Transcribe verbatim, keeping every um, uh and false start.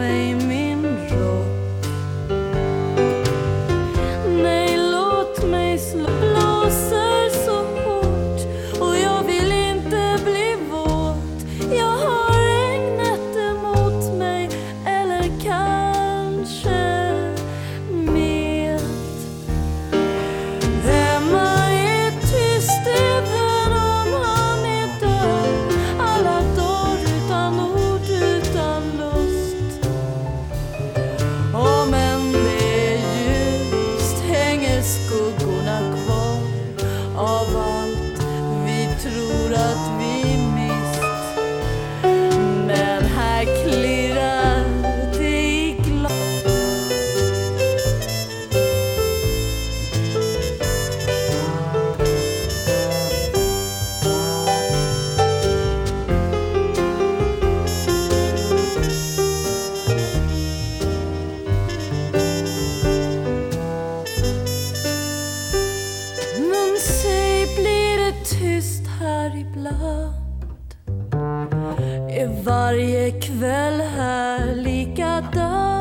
mig min rock. Nej, låt mig slå, blåser så hårt och jag vill inte bli våt. Jag har regnet emot mig, eller kanske med. Hemma är tyst även om han är död. Alla dagar utan ord, utan lust. Och men det är ljust, hänger skuggorna kvar av allt vi tror att vi mist. Men här klirrar det i glas. Men säg, blir det tyst här ibland? Är varje kväll här likadan?